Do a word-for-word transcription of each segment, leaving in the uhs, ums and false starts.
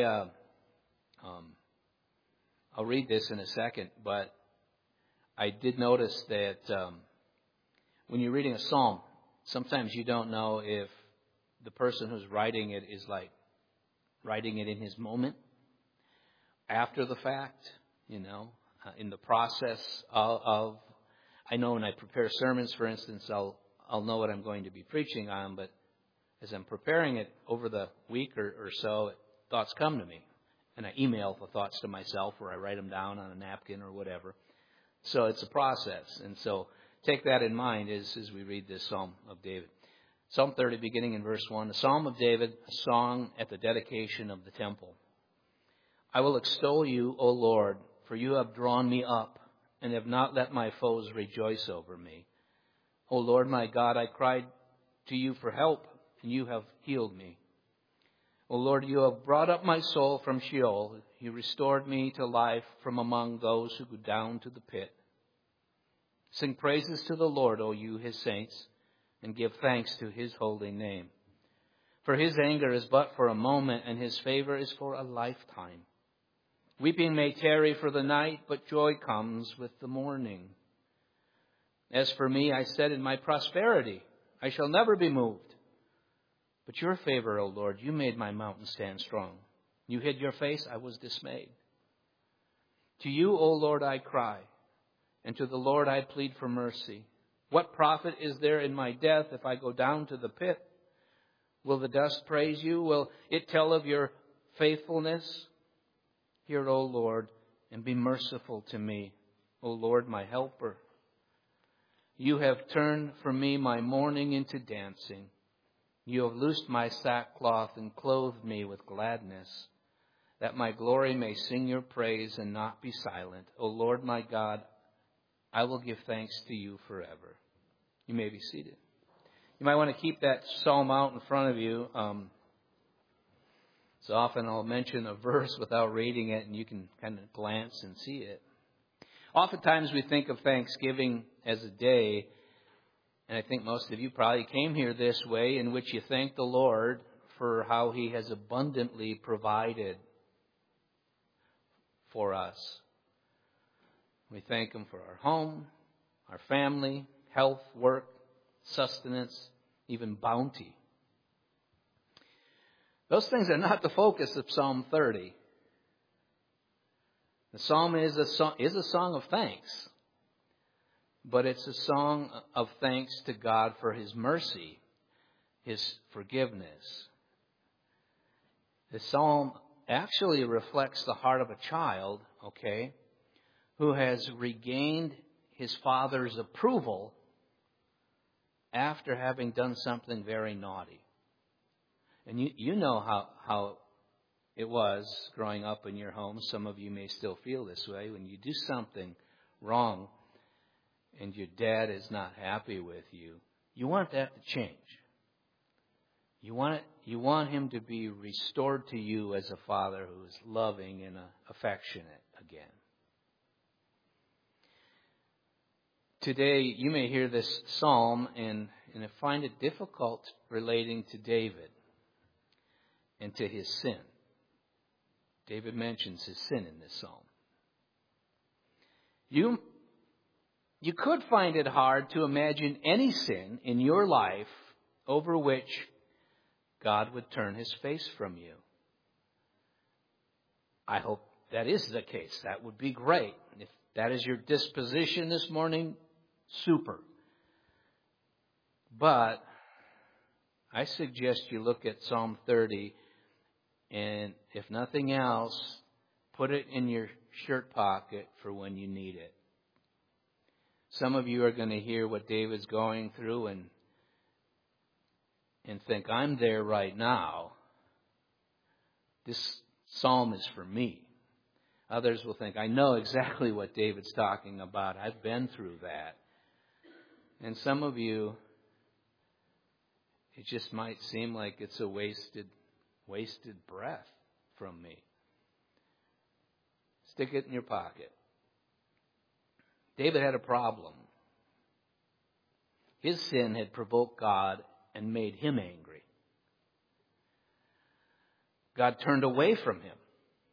uh, um, I'll read this in a second, but I did notice that um, when you're reading a psalm, sometimes you don't know if the person who's writing it is like writing it in his moment, after the fact, you know, uh, in the process of, of. I know when I prepare sermons, for instance, I'll I'll know what I'm going to be preaching on, but as I'm preparing it over the week or, or so, thoughts come to me. And I email the thoughts to myself, or I write them down on a napkin or whatever. So it's a process. And so take that in mind as, as we read this Psalm of David. Psalm thirty, beginning in verse one. A Psalm of David, a song at the dedication of the temple. I will extol you, O Lord, for you have drawn me up and have not let my foes rejoice over me. O Lord my God, I cried to you for help, and you have healed me. O Lord, you have brought up my soul from Sheol. You restored me to life from among those who go down to the pit. Sing praises to the Lord, O you, his saints, and give thanks to his holy name. For his anger is but for a moment, and his favor is for a lifetime. Weeping may tarry for the night, but joy comes with the morning. As for me, I said in my prosperity, I shall never be moved. But your favor, O Lord, you made my mountain stand strong. You hid your face, I was dismayed. To you, O Lord, I cry, and to the Lord I plead for mercy. What profit is there in my death if I go down to the pit? Will the dust praise you? Will it tell of your faithfulness? Hear, O Lord, and be merciful to me, O Lord, my helper. You have turned for me my mourning into dancing. You have loosed my sackcloth and clothed me with gladness, that my glory may sing your praise and not be silent. O Lord, my God, I will give thanks to you forever. You may be seated. You might want to keep that psalm out in front of you. Um, so often I'll mention a verse without reading it, and you can kind of glance and see it. Oftentimes we think of Thanksgiving as a day, and I think most of you probably came here this way, in which you thank the Lord for how he has abundantly provided for us. We thank him for our home, our family, health, work, sustenance, even bounty. Those things are not the focus of Psalm thirty. The psalm is a song, is a song of thanks, but it's a song of thanks to God for his mercy, his forgiveness. The psalm actually reflects the heart of a child, okay, who has regained his father's approval after having done something very naughty. And you, you know how, how it was growing up in your home. Some of you may still feel this way. When you do something wrong and your dad is not happy with you, you want that to change. You want it, you want him to be restored to you as a father who is loving and uh, affectionate again. Today, you may hear this psalm and, and find it difficult relating to David and to his sin. David mentions his sin in this psalm. You, you could find it hard to imagine any sin in your life over which God would turn his face from you. I hope that is the case. That would be great. If that is your disposition this morning, super. But I suggest you look at Psalm thirty, and if nothing else, put it in your shirt pocket for when you need it. Some of you are going to hear what David's going through and and think, I'm there right now. This psalm is for me. Others will think, I know exactly what David's talking about. I've been through that. And some of you, it just might seem like it's a wasted, wasted breath from me. Stick it in your pocket. David had a problem. His sin had provoked God and made him angry. God turned away from him.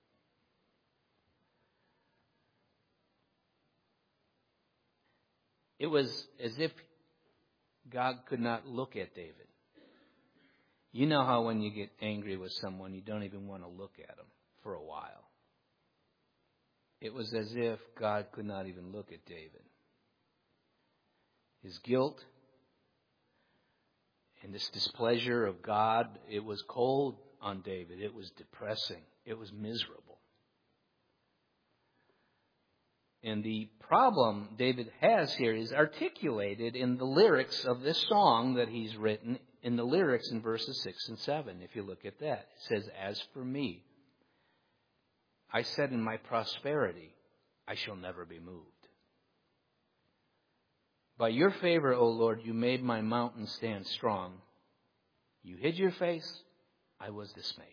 It was as if God could not look at David. You know how when you get angry with someone, you don't even want to look at them for a while. It was as if God could not even look at David. His guilt and this displeasure of God, it was cold on David. It was depressing. It was miserable. And the problem David has here is articulated in the lyrics of this song that he's written, in the lyrics in verses six and seven. If you look at that, it says, "As for me, I said in my prosperity, I shall never be moved. By your favor, O Lord, you made my mountain stand strong. You hid your face, I was dismayed."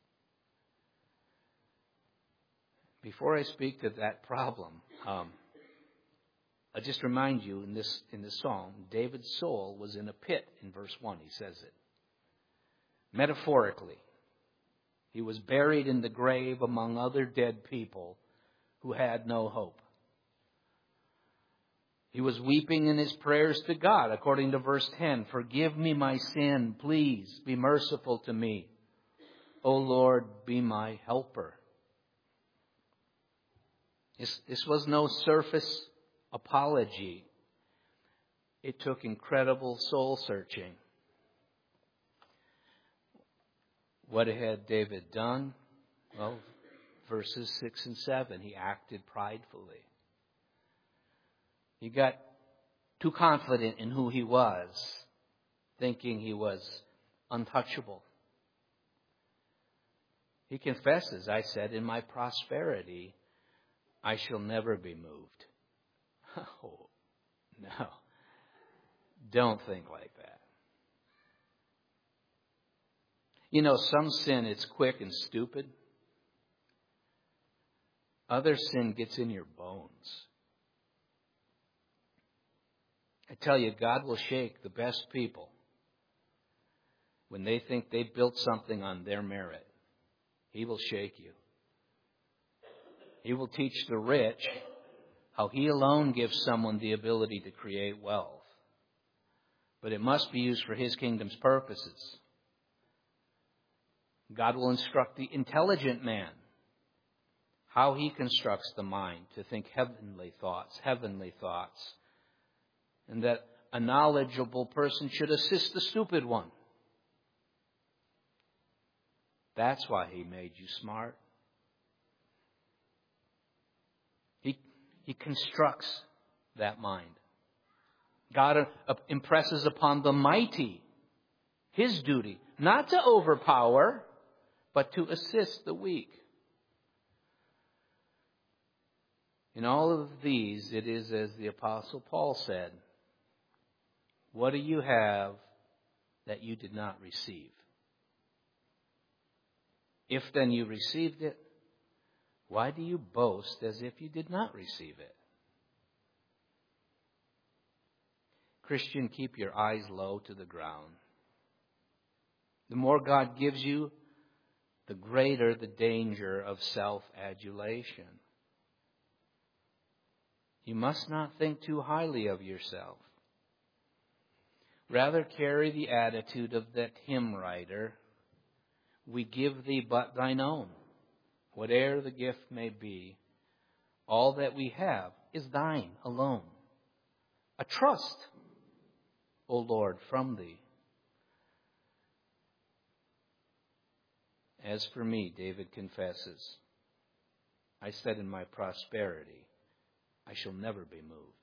Before I speak to that problem, um, I'll just remind you in this in this song, David's soul was in a pit. In verse one, he says it. Metaphorically, he was buried in the grave among other dead people who had no hope. He was weeping in his prayers to God, according to verse ten. "Forgive me my sin, please be merciful to me. O Lord, be my helper." This, this was no surface apology. It took incredible soul searching. What had David done? Well, verses six and seven, he acted pridefully. He got too confident in who he was, thinking he was untouchable. He confesses, "I said, in my prosperity, I shall never be moved." Oh, no. Don't think like that. You know, some sin is quick and stupid. Other sin gets in your bones. I tell you, God will shake the best people when they think they built something on their merit. He will shake you. He will teach the rich how He alone gives someone the ability to create wealth. But it must be used for His kingdom's purposes. God will instruct the intelligent man how he constructs the mind to think heavenly thoughts, heavenly thoughts. And that a knowledgeable person should assist the stupid one. That's why He made you smart. He, he constructs that mind. God impresses upon the mighty His duty, not to overpower, but to assist the weak. In all of these, it is as the Apostle Paul said, "What do you have that you did not receive? If then you received it, why do you boast as if you did not receive it?" Christian, keep your eyes low to the ground. The more God gives you, the greater the danger of self-adulation. You must not think too highly of yourself. Rather carry the attitude of that hymn writer, "We give Thee but Thine own. Whate'er the gift may be, all that we have is Thine alone. A trust, O Lord, from Thee." As for me, David confesses, "I said in my prosperity, I shall never be moved."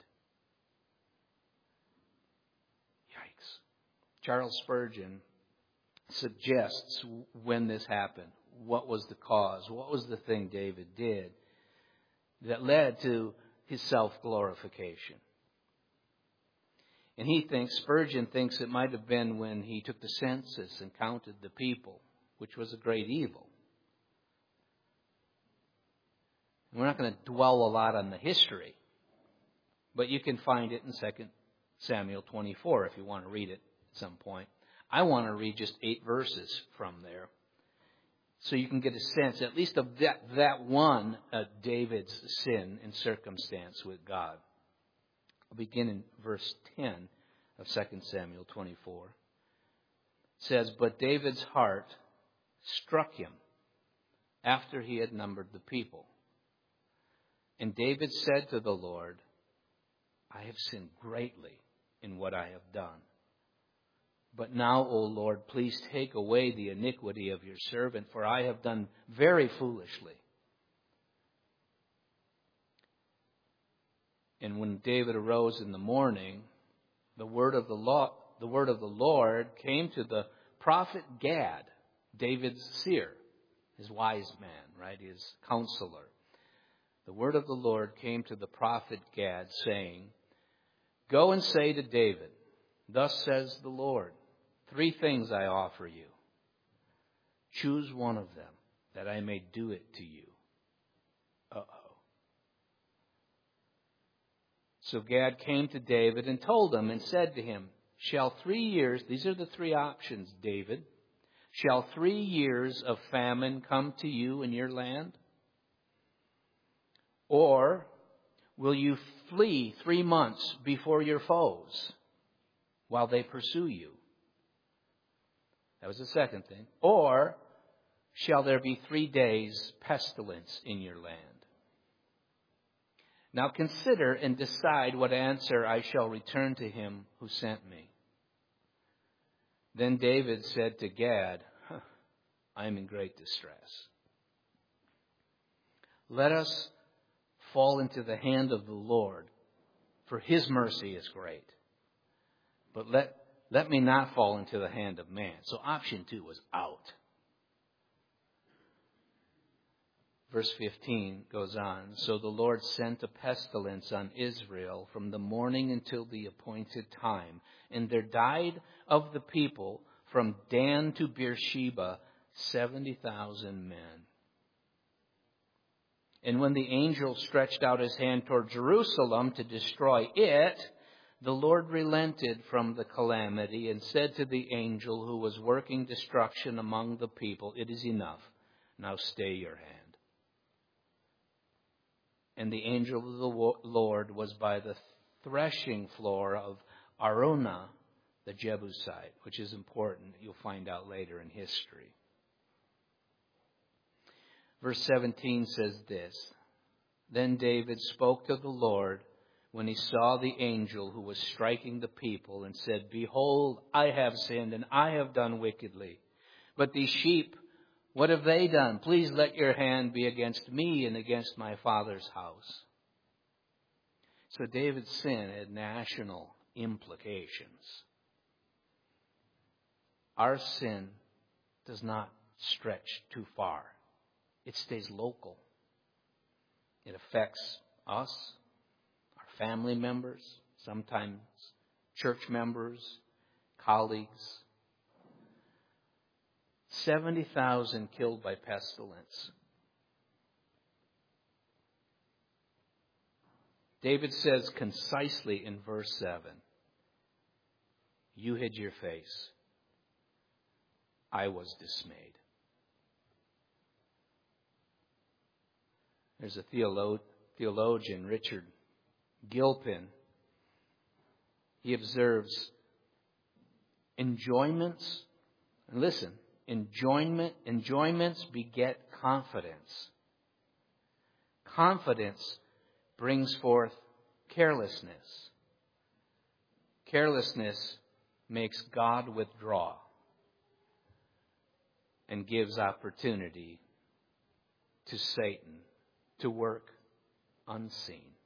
Yikes. Charles Spurgeon suggests when this happened. What was the cause? What was the thing David did that led to his self-glorification? And he thinks, Spurgeon thinks it might have been when he took the census and counted the people, which was a great evil. We're not going to dwell a lot on the history, but you can find it in Second Samuel twenty-four if you want to read it at some point. I want to read just eight verses from there. so you can get a sense, at least of that, that one, uh, David's sin and circumstance with God. I'll begin in verse ten of Second Samuel twenty-four. It says, "But David's heart struck him after he had numbered the people. And David said to the Lord, I have sinned greatly in what I have done. But now, O Lord, please take away the iniquity of your servant, for I have done very foolishly." And when David arose in the morning, the word of the law, the word of the Lord came to the prophet Gad, David's seer, his wise man, right, his counselor. The word of the Lord came to the prophet Gad, saying, "Go and say to David, thus says the Lord, three things I offer you. Choose one of them, that I may do it to you." Uh-oh. So Gad came to David and told him and said to him, "Shall three years," these are the three options, David, "shall three years of famine come to you in your land? Or will you flee three months before your foes while they pursue you?" That was the second thing. "Or shall there be three days pestilence in your land? Now consider and decide what answer I shall return to him who sent me." Then David said to Gad, huh, "I am in great distress. Let us fall into the hand of the Lord, for his mercy is great. But let, let me not fall into the hand of man." So option two was out. Verse fifteen goes on, "So the Lord sent a pestilence on Israel from the morning until the appointed time. And there died of the people from Dan to Beersheba seventy thousand men. And when the angel stretched out his hand toward Jerusalem to destroy it, the Lord relented from the calamity and said to the angel who was working destruction among the people, 'It is enough. Now stay your hand.' And the angel of the Lord was by the threshing floor of Araunah, the Jebusite," which is important. You'll find out later in history. Verse seventeen says this, "Then David spoke to the Lord when he saw the angel who was striking the people and said, 'Behold, I have sinned and I have done wickedly. But these sheep, what have they done? Please let your hand be against me and against my father's house.'" So David's sin had national implications. Our sin does not stretch too far. It stays local. It affects us, our family members, sometimes church members, colleagues. seventy thousand killed by pestilence. David says concisely in verse seven, "You hid your face. I was dismayed." There's a theolo- theologian, Richard Gilpin. He observes enjoyments, and listen, enjoyment, enjoyments beget confidence. Confidence brings forth carelessness. Carelessness makes God withdraw and gives opportunity to Satan to work unseen.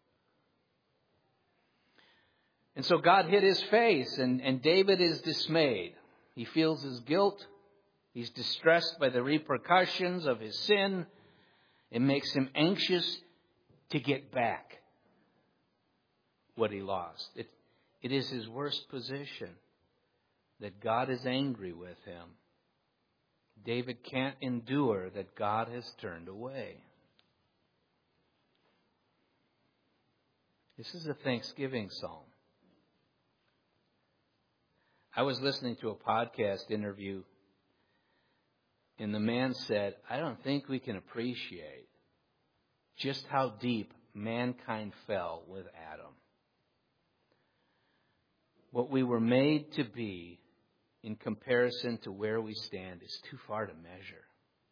And so God hid his face, and, and David is dismayed. He feels his guilt. He's distressed by the repercussions of his sin. It makes him anxious to get back what he lost. It, it is his worst position that God is angry with him. David can't endure that God has turned away. This is a Thanksgiving psalm. I was listening to a podcast interview, And the man said, I don't think we can appreciate just how deep mankind fell with Adam. What we were made to be in comparison to where we stand is too far to measure.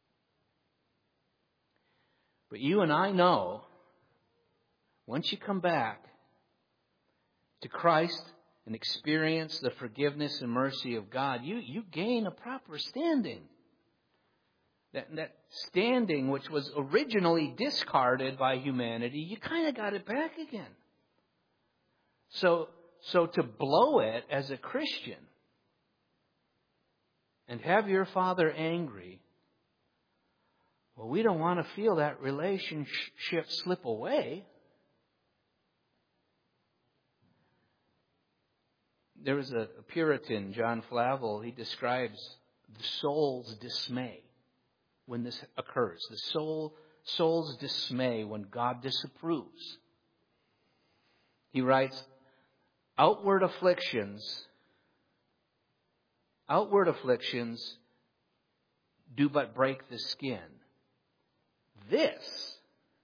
But you and I know, once you come back to Christ and experience the forgiveness and mercy of God, you, you gain a proper standing. That, that standing which was originally discarded by humanity, you kind of got it back again. So, so to blow it as a Christian and have your Father angry, well, we don't want to feel that relationship slip away. There was a Puritan, John Flavel, he describes the soul's dismay when this occurs. The soul, soul's dismay when God disapproves. He writes, outward afflictions, outward afflictions do but break the skin. This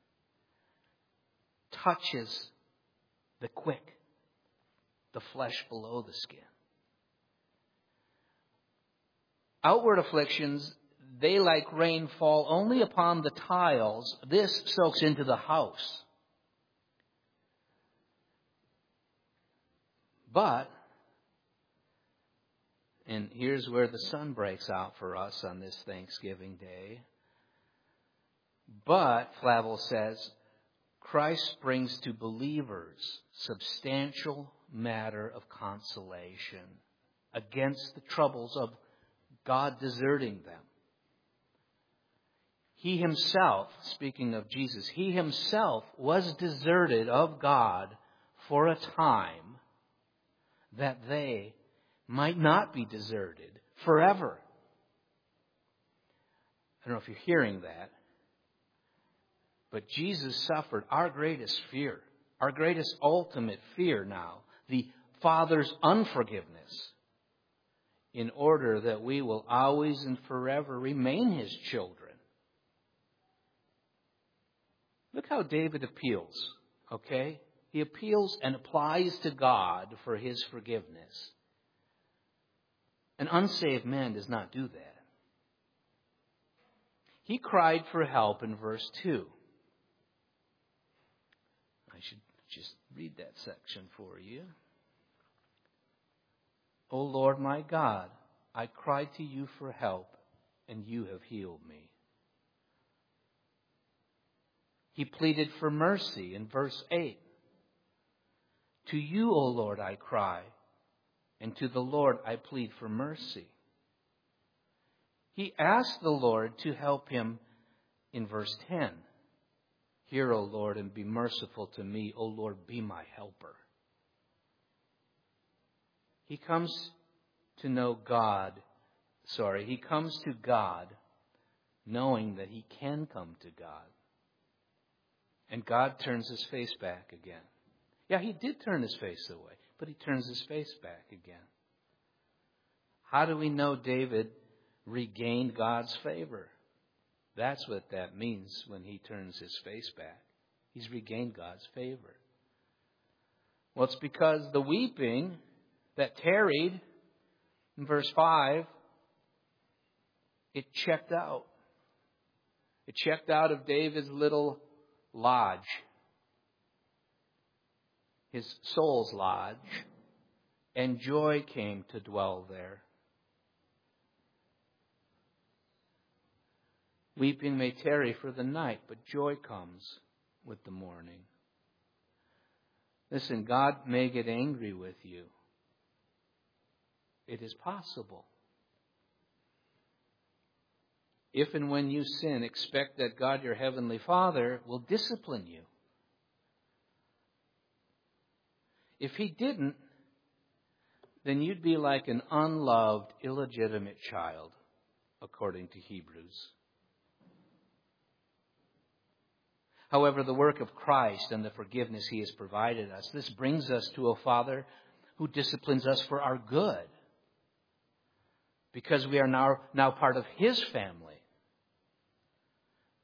touches the quick, the flesh below the skin. Outward afflictions, they like rain fall only upon the tiles. This soaks into the house. But, and here's where the sun breaks out for us on this Thanksgiving Day. But, Flavel says, Christ brings to believers substantial matter of consolation against the troubles of God deserting them. He himself, speaking of Jesus, he himself was deserted of God for a time that they might not be deserted forever. I don't know if you're hearing that, but Jesus suffered our greatest fear, our greatest ultimate fear now, the Father's unforgiveness, in order that we will always and forever remain his children. Look how David appeals, okay? He appeals and applies to God for his forgiveness. An unsaved man does not do that. He cried for help in verse two. I should just read that section for you. O Lord my God, I cried to you for help, and you have healed me. He pleaded for mercy in verse eight. To you, O Lord, I cry, and to the Lord I plead for mercy. He asked the Lord to help him in verse ten. Hear, O Lord, and be merciful to me. O Lord, be my helper. He comes to know God, sorry, he comes to God knowing that he can come to God. And God turns his face back again. Yeah, he did turn his face away, but he turns his face back again. How do we know David regained God's favor? That's what that means when he turns his face back. He's regained God's favor. Well, it's because the weeping that tarried in verse five, it checked out. It checked out of David's little lodge, his soul's lodge, and joy came to dwell there. Weeping may tarry for the night, but joy comes with the morning. Listen, God may get angry with you. It is possible. If and when you sin, expect that God, your heavenly Father, will discipline you. If he didn't, then you'd be like an unloved, illegitimate child, according to Hebrews. However, the work of Christ and the forgiveness he has provided us, this brings us to a Father who disciplines us for our good, because we are now, now part of his family.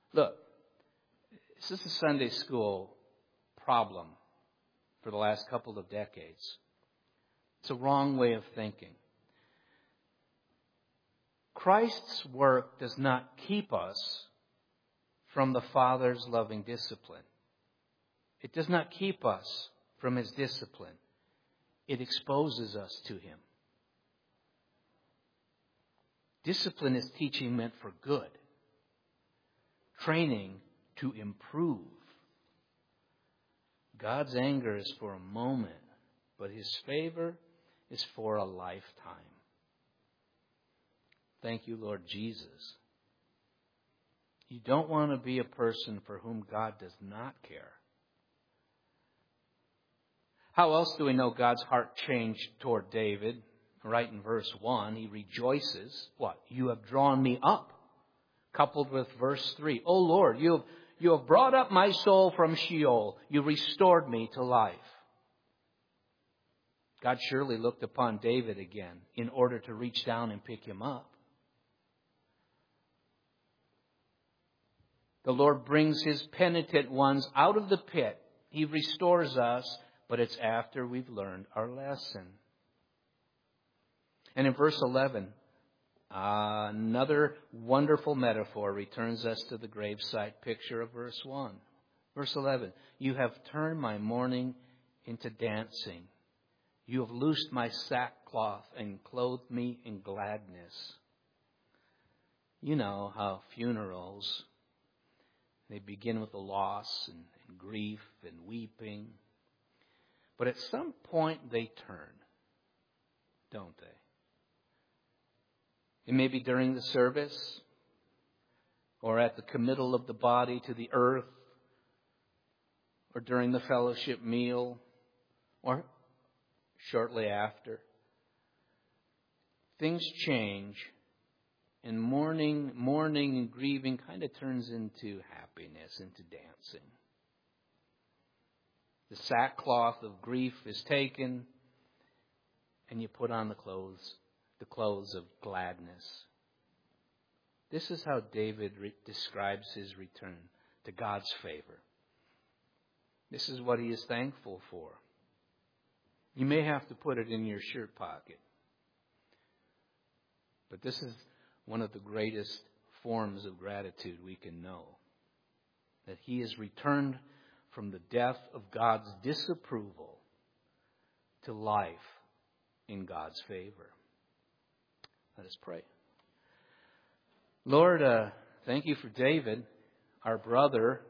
Look, this is a Sunday school problem for the last couple of decades. It's a wrong way of thinking. Christ's work does not keep us from the Father's loving discipline. It does not keep us from His discipline. It exposes us to Him. Discipline is teaching meant for good. Training to improve. God's anger is for a moment, but His favor is for a lifetime. Thank you, Lord Jesus. You don't want to be a person for whom God does not care. How else do we know God's heart changed toward David? Right in verse one, he rejoices. What? You have drawn me up. Coupled with verse three. Oh Lord, you have, you have brought up my soul from Sheol. You restored me to life. God surely looked upon David again in order to reach down and pick him up. The Lord brings His penitent ones out of the pit. He restores us, but it's after we've learned our lesson. And in verse eleven, uh, another wonderful metaphor returns us to the gravesite picture of verse one. Verse eleven, you have turned my mourning into dancing. You have loosed my sackcloth and clothed me in gladness. You know how funerals, they begin with a loss and, and grief and weeping. But at some point they turn, don't they? It may be during the service or at the committal of the body to the earth or during the fellowship meal or shortly after. Things change and mourning, mourning and grieving kind of turns into happiness, into dancing. The sackcloth of grief is taken and you put on the clothes, the clothes of gladness. This is how David re- describes his return to God's favor. This is what he is thankful for. You may have to put it in your shirt pocket. But this is one of the greatest forms of gratitude we can know. That he is returned from the death of God's disapproval to life in God's favor. Let us pray. Lord, uh, thank you for David, our brother,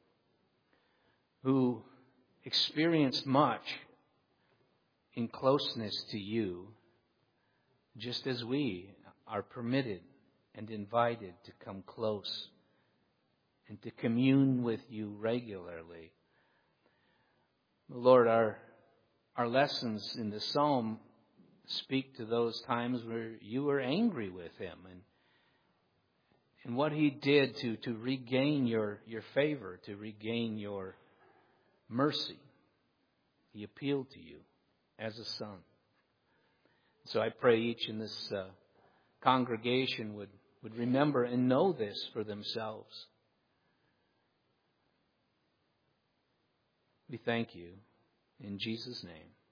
who experienced much in closeness to you, just as we are permitted and invited to come close and to commune with you regularly. Lord, our our lessons in the Psalm speak to those times where you were angry with him and and what he did to, to regain your, your favor, to regain your mercy. He appealed to you as a son. So I pray each in this uh, congregation would, would remember and know this for themselves. We thank you in Jesus' name.